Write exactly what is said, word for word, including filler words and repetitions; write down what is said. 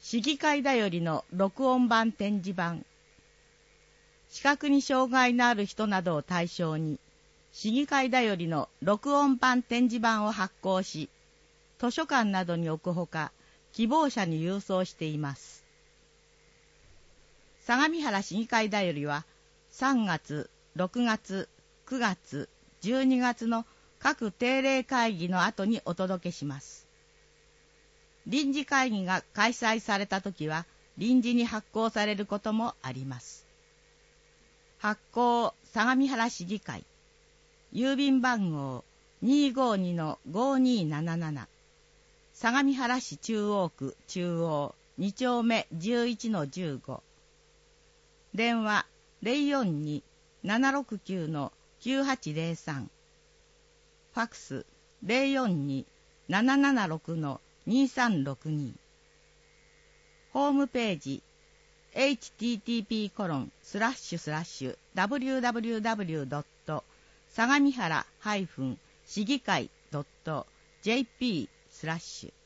市議会だよりの録音版展示版。視覚に障害のある人などを対象に、市議会だよりの録音版展示版を発行し、図書館などに置くほか、希望者に郵送しています。相模原市議会だよりは、さんがつ、ろくがつ、くがつ、じゅうにがつの各定例会議の後にお届けします。臨時会議が開催されたときは、臨時に発行されることもあります。発行相模原市議会。郵便番号 にーごーにのごーにーなななな。相模原市中央区中央に丁目 じゅういちのじゅうご。電話 ゼロよんにーななろくきゅうのきゅうはちゼロさん。ファクス ゼロよんにーななななろくのにーさんろくに。ホームページ エイチティーティーピーコロンスラッシュスラッシュダブリューダブリューダブリュードット相模原市議会ドットジェーピースラッシュ